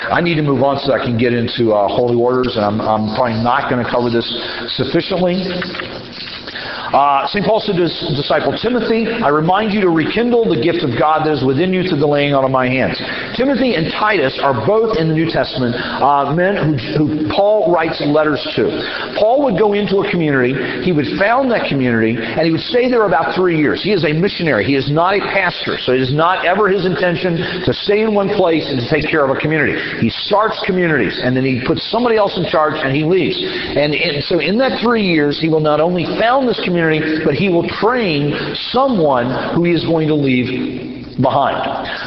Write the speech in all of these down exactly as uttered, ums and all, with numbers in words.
I need to move on so I can get into uh, holy orders, and I'm, I'm probably not going to cover this sufficiently. Uh, Saint Paul said to his disciple Timothy, I remind you to rekindle the gift of God that is within you through the laying on of my hands. Timothy and Titus are both in the New Testament uh, men who, who Paul writes letters to. Paul would go into a community, he would found that community, and he would stay there about three years. He is a missionary. He is not a pastor, so it is not ever his intention to stay in one place and to take care of a community. He starts communities, and then he puts somebody else in charge, and he leaves. And, and so in that three years, he will not only found this community, but he will train someone who he is going to leave behind.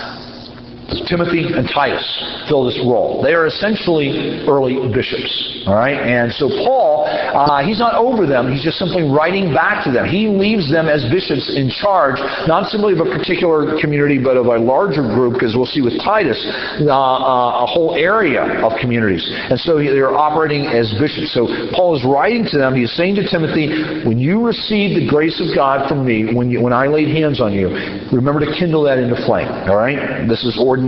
Timothy and Titus fill this role. They are essentially early bishops. All right? And so Paul, uh, he's not over them. He's just simply writing back to them. He leaves them as bishops in charge, not simply of a particular community, but of a larger group, because we'll see with Titus, uh, uh, a whole area of communities. And so they're operating as bishops. So Paul is writing to them. He's saying to Timothy, when you receive the grace of God from me, when, you, when I laid hands on you, remember to kindle that into flame. All right? This is ordination.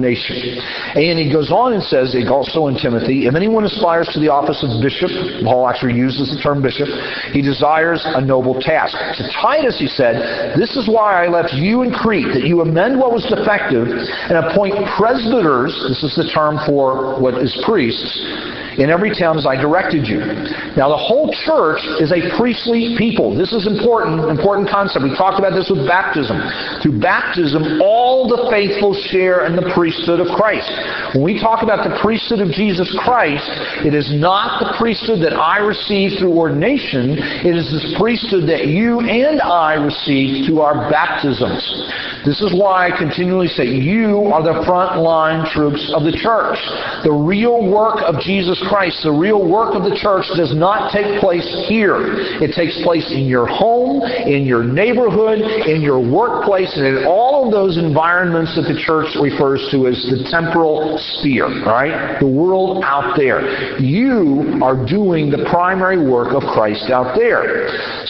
And he goes on and says, also in Timothy, if anyone aspires to the office of bishop, Paul actually uses the term bishop, he desires a noble task. To Titus he said, this is why I left you in Crete, that you amend what was defective and appoint presbyters, this is the term for what is priests, in every town as I directed you. Now the whole church is a priestly people. This is important, important concept. We talked about this with baptism. Through baptism, all the faithful share in the priesthood of Christ. When we talk about the priesthood of Jesus Christ, it is not the priesthood that I received through ordination. It is this priesthood that you and I received through our baptisms. This is why I continually say, you are the front line troops of the church. The real work of Jesus Christ, the real work of the church does not take place here. It takes place in your home, in your neighborhood, in your workplace, and in all of those environments that the church refers to as the temporal sphere, right? The world out there. You are doing the primary work of Christ out there.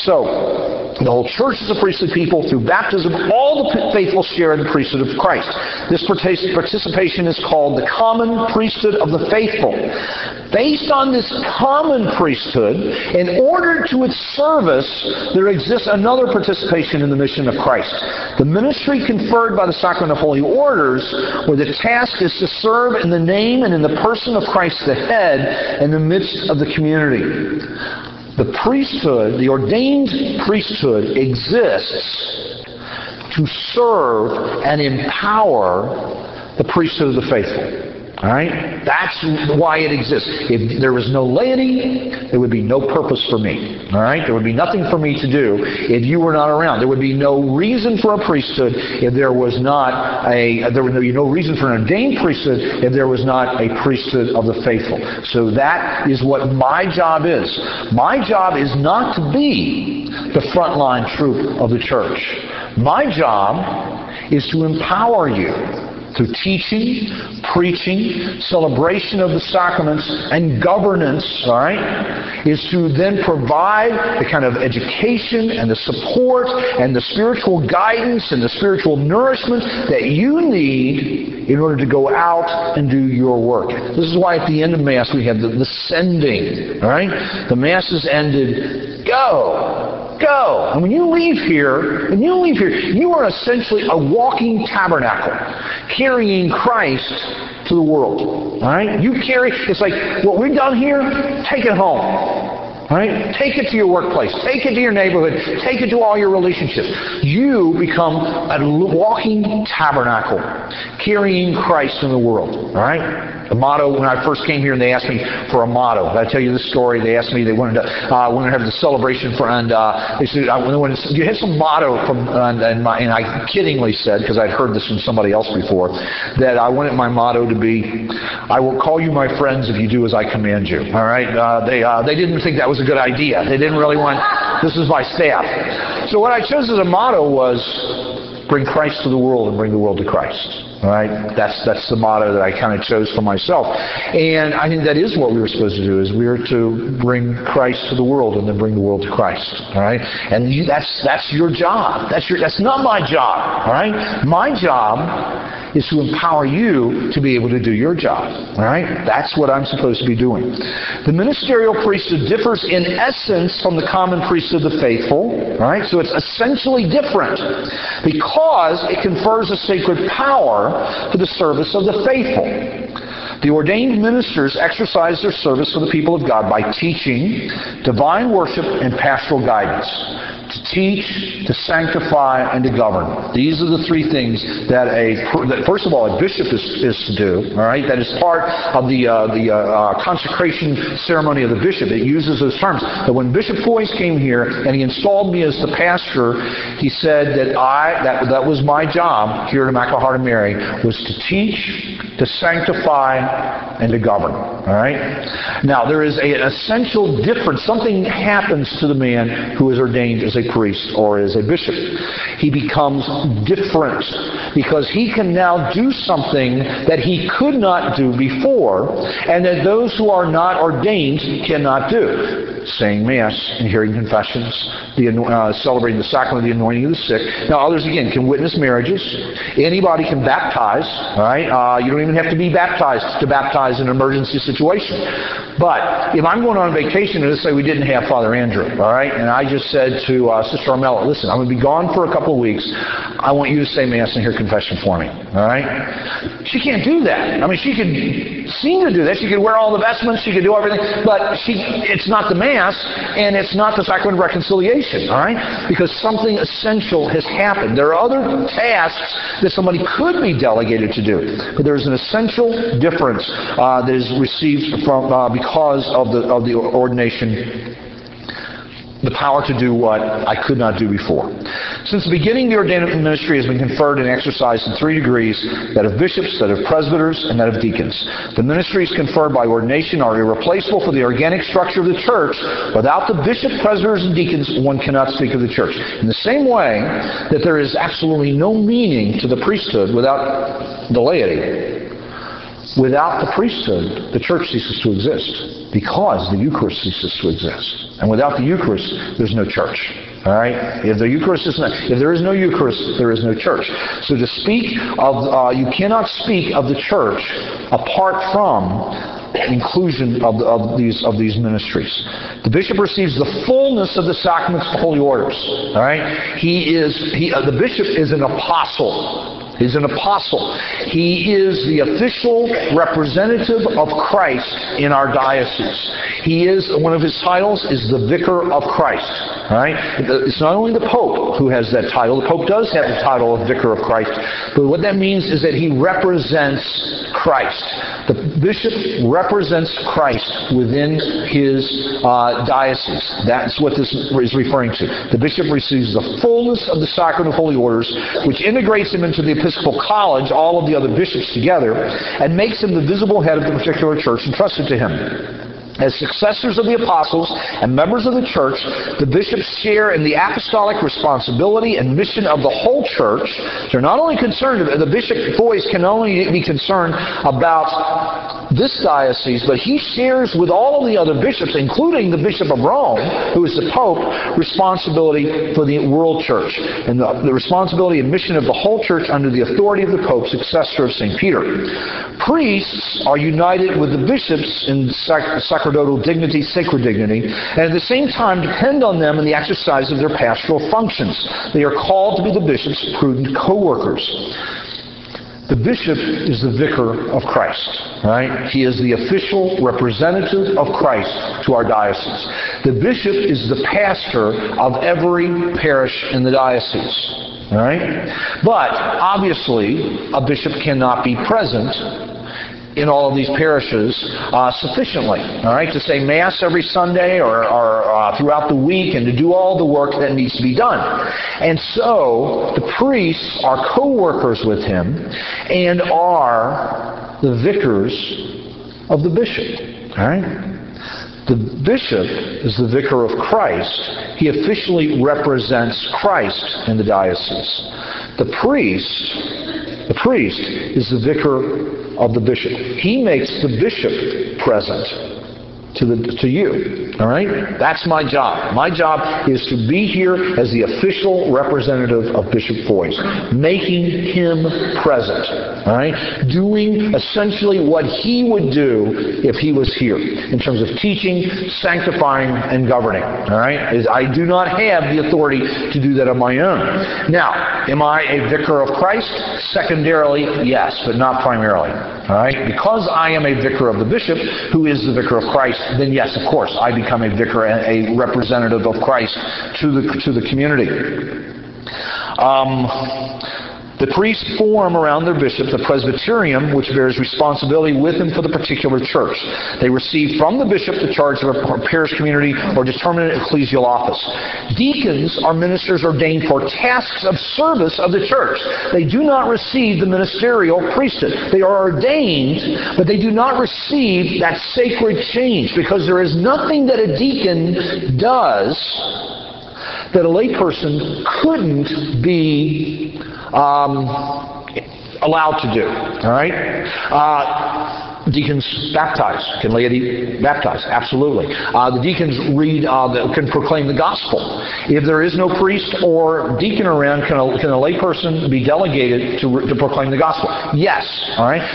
So, the whole church is a priestly people. Through baptism, all the faithful share in the priesthood of Christ. This participation is called the common priesthood of the faithful. Based on this common priesthood, in order to its service, there exists another participation in the mission of Christ. The ministry conferred by the sacrament of holy orders, where the task is to serve in the name and in the person of Christ the head in the midst of the community. The priesthood, the ordained priesthood, exists to serve and empower the priesthood of the faithful. All right? That's why it exists. If there was no laity, there would be no purpose for me. All right? There would be nothing for me to do if you were not around. There would be no reason for a priesthood if there was not a, there would be no reason for an ordained priesthood if there was not a priesthood of the faithful. So that is what my job is. My job is not to be the frontline troop of the church. My job is to empower you through teaching, preaching, celebration of the sacraments, and governance, all right, is to then provide the kind of education and the support and the spiritual guidance and the spiritual nourishment that you need in order to go out and do your work. This is why at the end of Mass we have the, the sending, all right? The Mass is ended, go! Go. And when you leave here, when you leave here, you are essentially a walking tabernacle, carrying Christ to the world. All right? You carry, it's like, what we've done here, take it home. All right? Take it to your workplace. Take it to your neighborhood. Take it to all your relationships. You become a walking tabernacle, carrying Christ in the world. All right? The motto, when I first came here and they asked me for a motto, did I tell you this story? They asked me, they wanted to, uh, wanted to have the celebration for, and uh, they said, I wanted to, do you have some motto from, and, and, my, and I kiddingly said, because I'd heard this from somebody else before, that I wanted my motto to be, I will call you my friends if you do as I command you. All right? Uh, they, uh, they didn't think that was a good idea. They didn't really want, this is my staff. So what I chose as a motto was, bring Christ to the world and bring the world to Christ. All All right, that's that's the motto that I kind of chose for myself, and I think that is what we were supposed to do. Is we were to bring Christ to the world and then bring the world to Christ. All right, and you, that's that's your job. That's your that's not my job. All right, my job is to empower you to be able to do your job. All right, that's what I'm supposed to be doing. The ministerial priesthood differs in essence from the common priesthood of the faithful. All right, so it's essentially different because it confers a sacred power for the service of the faithful. The ordained ministers exercise their service for the people of God by teaching, divine worship, and pastoral guidance. To teach, to sanctify, and to govern. These are the three things that a, that first of all, a bishop is, is to do. All right, that is part of the uh, the uh, uh, consecration ceremony of the bishop. It uses those terms. But when Bishop Foys came here and he installed me as the pastor, he said that I that that was my job here at Immaculate Heart of Mary was to teach, to sanctify, and to govern. All right. Now there is a, an essential difference. Something happens to the man who is ordained as a priest or as a bishop. He becomes different because he can now do something that he could not do before, and that those who are not ordained cannot do. Saying Mass and hearing confessions, the, uh, celebrating the sacrament of the anointing of the sick. Now others, again, can witness marriages. Anybody can baptize. All right? Uh, you don't even have to be baptized to baptize in an emergency situation. But if I'm going on vacation, and let's say we didn't have Father Andrew, all right, and I just said to uh, Sister Armella, listen, I'm going to be gone for a couple of weeks. I want you to say Mass and hear confession for me. All right? She can't do that. I mean, she could seem to do that. She could wear all the vestments. She could do everything. But she, it's not the Mass, and it's not the Sacrament of Reconciliation. All right? Because something essential has happened. There are other tasks that somebody could be delegated to do. But there's an essential difference uh, that is received from uh, because of the of the ordination, the power to do what I could not do before. Since the beginning, the ordained ministry has been conferred and exercised in three degrees, that of bishops, that of presbyters, and that of deacons. The ministries conferred by ordination are irreplaceable for the organic structure of the church. Without the bishop, presbyters, and deacons, one cannot speak of the church. In the same way that there is absolutely no meaning to the priesthood without the laity, without the priesthood, the church ceases to exist because the Eucharist ceases to exist. And without the Eucharist, there's no church. All right? If the Eucharist is not, if there is no Eucharist, there is no church. So to speak of, uh, you cannot speak of the church apart from inclusion of, the, of these of these ministries. The bishop receives the fullness of the sacraments of holy orders. All right? He is he. Uh, the bishop is an apostle. He's an apostle. He is the official representative of Christ in our diocese. He is, one of his titles is the Vicar of Christ. All right? It's not only the Pope who has that title. The Pope does have the title of Vicar of Christ. But what that means is that he represents Christ. The bishop represents Christ within his uh, diocese. That's what this is referring to. The bishop receives the fullness of the sacrament of holy orders, which integrates him into the Episcopal College, all of the other bishops together, and makes him the visible head of the particular church entrusted to him. As successors of the apostles and members of the church, the bishops share in the apostolic responsibility and mission of the whole church. They're not only concerned, the bishop voice can only be concerned about this diocese, but he shares with all of the other bishops, including the Bishop of Rome, who is the Pope, responsibility for the world church and the, the responsibility and mission of the whole church under the authority of the Pope, successor of Saint Peter. Priests are united with the bishops in sac- sacerdotal dignity, sacred dignity, and at the same time depend on them in the exercise of their pastoral functions. They are called to be the bishop's prudent co-workers. The bishop is the vicar of Christ, right? He is the official representative of Christ to our diocese. The bishop is the pastor of every parish in the diocese, right? But obviously, a bishop cannot be present in all of these parishes uh, sufficiently, all right, to say Mass every Sunday or, or uh, throughout the week and to do all the work that needs to be done. And so the priests are co-workers with him and are the vicars of the bishop, all right? The bishop is the vicar of Christ. He officially represents Christ in the diocese. The priest The priest is the vicar of the bishop. He makes the bishop present to the to you. All right? That's my job. My job is to be here as the official representative of Bishop Foys, making him present. All right? Doing essentially what he would do if he was here in terms of teaching, sanctifying, and governing. All right? I do not have the authority to do that on my own. Now, am I a vicar of Christ? Secondarily, yes, but not primarily. All right? Because I am a vicar of the bishop, who is the vicar of Christ, then yes, of course, I become a vicar and a representative of Christ to the to the community. Um, The priests form around their bishop the presbyterium, which bears responsibility with him for the particular church. They receive from the bishop the charge of a parish community or determinate ecclesial office. Deacons are ministers ordained for tasks of service of the church. They do not receive the ministerial priesthood. They are ordained, but they do not receive that sacred change, because there is nothing that a deacon does that a layperson couldn't be Um, allowed to do. All right? Uh, deacons baptize. Can laity baptize? Absolutely. Uh, the deacons read, uh, the, can proclaim the gospel. If there is no priest or deacon around, can a, can a layperson be delegated to, to proclaim the gospel? Yes. All right?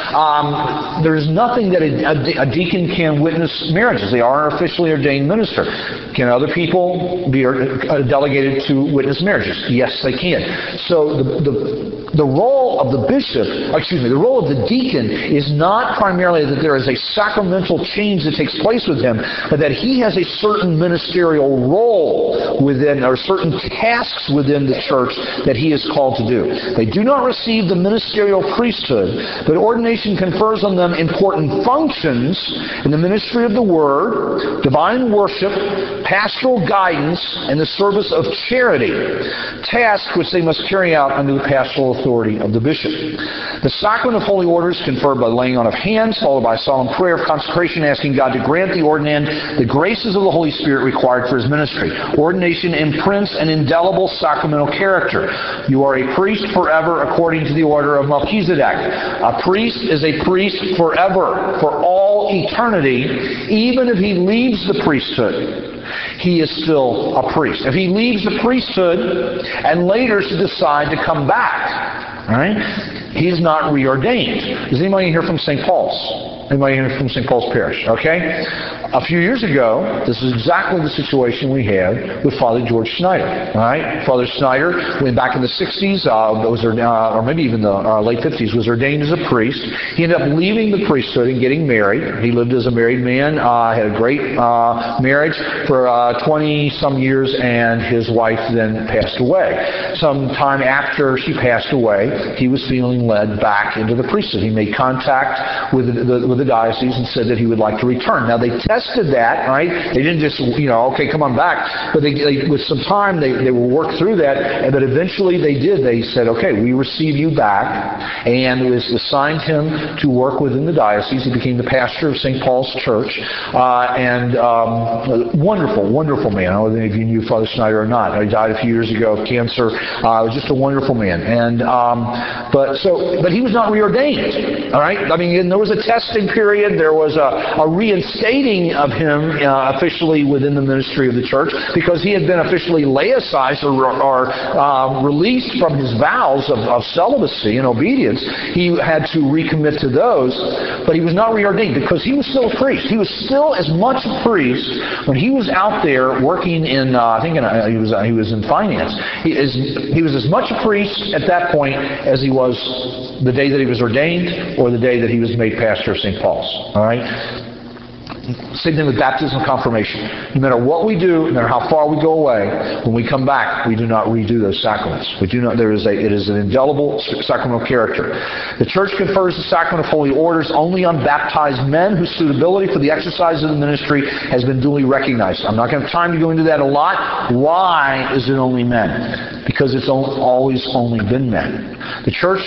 Um, there is nothing that a, a, a deacon can witness marriages. They are an officially ordained minister. Can other people be uh, delegated to witness marriages? Yes, they can. So the, the the role of the bishop, excuse me, the role of the deacon is not primarily that there is a sacramental change that takes place with him, but that he has a certain ministerial role within, or certain tasks within the church that he is called to do. They do not receive the ministerial priesthood, but ordination confers on them important functions in the ministry of the word, divine worship, pastoral guidance, and the service of charity, tasks which they must carry out under the pastoral authority of the bishop. The sacrament of holy orders conferred by laying on of hands, followed by a solemn prayer of consecration, asking God to grant the ordinand the graces of the Holy Spirit required for his ministry. Ordination imprints an indelible sacramental character. You are a priest forever according to the order of Melchizedek. A priest is a priest forever, for all eternity, even if he leaves the priesthood. He is still a priest. If he leaves the priesthood and later should decide to come back, all right, he's not reordained. Is anybody here from Saint Paul's? Anybody here from Saint Paul's Parish? Okay? A few years ago, this is exactly the situation we had with Father George Schneider. All right? Father Schneider, when back in the sixties, uh, was uh, or maybe even the uh, late fifties, was ordained as a priest. He ended up leaving the priesthood and getting married. He lived as a married man, uh, had a great uh, marriage for twenty-some uh, years, and his wife then passed away. Sometime after she passed away, he was feeling led back into the priesthood. He made contact with the, the, with the diocese and said that he would like to return. Now, they tested that, right? They didn't just, you know, okay, come on back. But they, they, with some time, they, they will work through that. But eventually they did. They said, okay, we receive you back. And it was assigned him to work within the diocese. He became the pastor of Saint Paul's Church. Uh, and um, wonderful, wonderful man. I don't know if you knew Father Schneider or not. He died a few years ago of cancer. Uh, was just a wonderful man. And um, but so, but he was not reordained. All right. I mean, there was a testing period. There was a, a reinstating of him uh, officially within the ministry of the church, because he had been officially laicized or, or uh, released from his vows of, of celibacy and obedience. He had to recommit to those, but he was not reordained because he was still a priest. He was still as much a priest when he was out there working in, uh, I think in, uh, he was uh, he was in finance. He is he was as much a priest at that point as he was the day that he was ordained or the day that he was made pastor of Saint Paul's. All right? Same thing with baptism and confirmation. No matter what we do, no matter how far we go away, when we come back, we do not redo those sacraments. We do not. There is a. It is an indelible sacramental character. The Church confers the sacrament of holy orders only on baptized men whose suitability for the exercise of the ministry has been duly recognized. I'm not going to have time to go into that a lot. Why is it only men? Because it's always only been men. The Church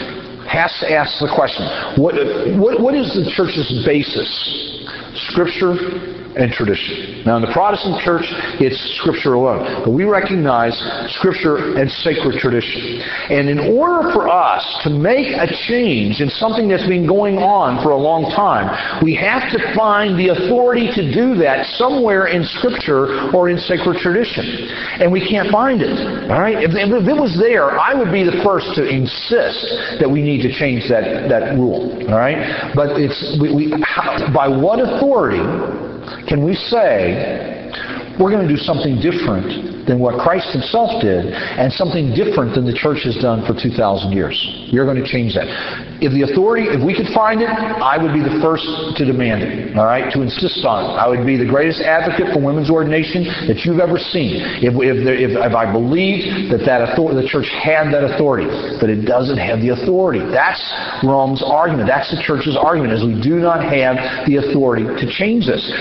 has to ask the question: What? What? What is the Church's basis? Scripture and tradition. Now, in the Protestant church, it's Scripture alone. But we recognize Scripture and sacred tradition. And in order for us to make a change in something that's been going on for a long time, we have to find the authority to do that somewhere in Scripture or in sacred tradition. And we can't find it. All right? If, if it was there, I would be the first to insist that we need to change that, that rule. All right? But it's we, we how, by what authority can we say we're going to do something different than what Christ himself did and something different than the church has done for two thousand years? We're going to change that. If the authority, if we could find it, I would be the first to demand it, all right, to insist on it. I would be the greatest advocate for women's ordination that you've ever seen. If, if, there, if, if I believed that, that authority, the church had that authority, but it doesn't have the authority. That's Rome's argument. That's the church's argument, is we do not have the authority to change this.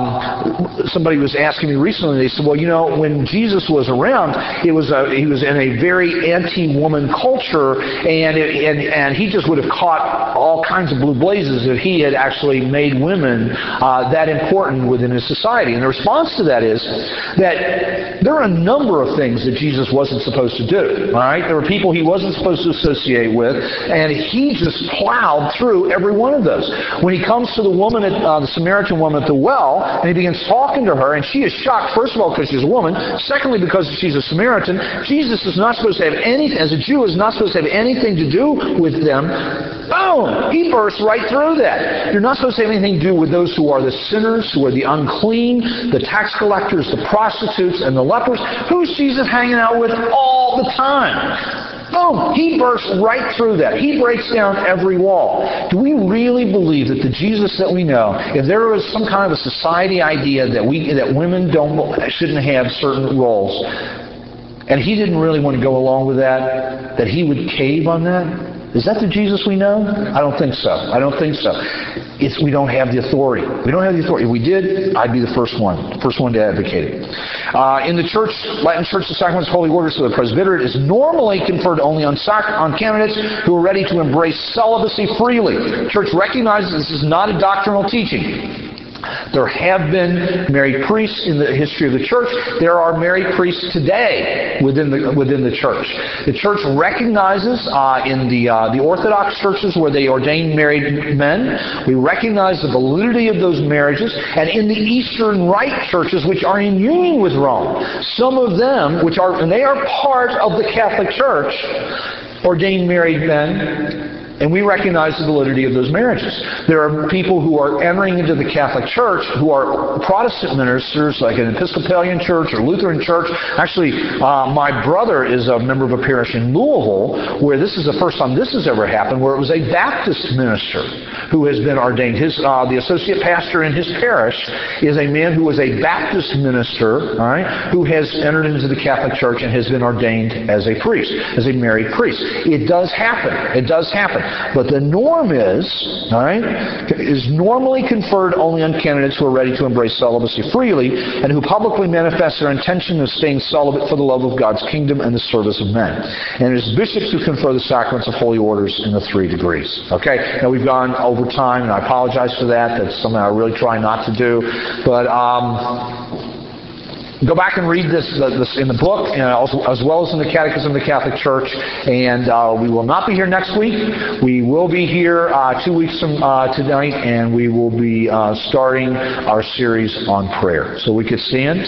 Um, somebody was asking me recently, they said, well, you know, when Jesus was around, it was a, he was in a very anti-woman culture, and, it, and, and he just would have caught all kinds of blue blazes if he had actually made women uh, that important within his society. And the response to that is that there are a number of things that Jesus wasn't supposed to do. All right, there were people he wasn't supposed to associate with, and he just plowed through every one of those. When he comes to the woman, at, uh, the Samaritan woman at the well, and he begins talking to her, and she is shocked. First of all, because she's a woman. Secondly, because she's a Samaritan. Jesus is not supposed to have anything, as a Jew, is not supposed to have anything to do with them. Boom! He bursts right through that. You're not supposed to have anything to do with those who are the sinners, who are the unclean, the tax collectors, the prostitutes, and the lepers. Who's Jesus hanging out with all the time? Boom! He bursts right through that. He breaks down every wall. Do we really believe that the Jesus that we know, if there was some kind of a society idea that we that women don't shouldn't have certain roles, and he didn't really want to go along with that, that he would cave on that? Is that the Jesus we know? I don't think so. I don't think so. It's we don't have the authority. We don't have the authority. If we did, I'd be the first one, the first one to advocate it. Uh, in the church, Latin Church, the sacraments, holy orders of the presbyterate is normally conferred only on, sac- on candidates who are ready to embrace celibacy freely. The church recognizes this is not a doctrinal teaching. There have been married priests in the history of the church. There are married priests today within the within the church. The church recognizes uh, in the uh, the Orthodox churches where they ordain married men, we recognize the validity of those marriages. And in the Eastern Rite churches, which are in union with Rome, some of them, which are and they are part of the Catholic Church, ordain married men. And we recognize the validity of those marriages. There are people who are entering into the Catholic Church who are Protestant ministers, like an Episcopalian church or Lutheran church. Actually, uh, my brother is a member of a parish in Louisville where this is the first time this has ever happened, where it was a Baptist minister who has been ordained. His, uh, the associate pastor in his parish is a man who was a Baptist minister, all right, who has entered into the Catholic Church and has been ordained as a priest, as a married priest. It does happen. It does happen. But the norm is, all right, is normally conferred only on candidates who are ready to embrace celibacy freely and who publicly manifest their intention of staying celibate for the love of God's kingdom and the service of men. And it is bishops who confer the sacraments of holy orders in the three degrees. Okay? Now we've gone over time, and I apologize for that. That's something I really try not to do. But, um... Go back and read this, uh, this in the book, and also, as well as in the Catechism of the Catholic Church. And uh, we will not be here next week. We will be here uh, two weeks from uh, tonight, and we will be uh, starting our series on prayer. So we could stand.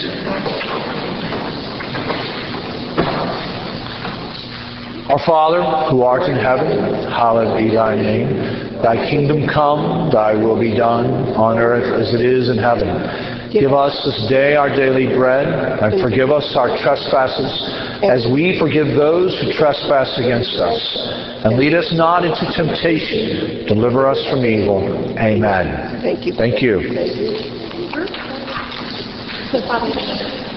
Our Father, who art in heaven, hallowed be thy name. Thy kingdom come, thy will be done, on earth as it is in heaven. Give us this day our daily bread, and forgive us our trespasses, as we forgive those who trespass against us. And lead us not into temptation. Deliver us from evil. Amen. Thank you. Thank you. Thank you.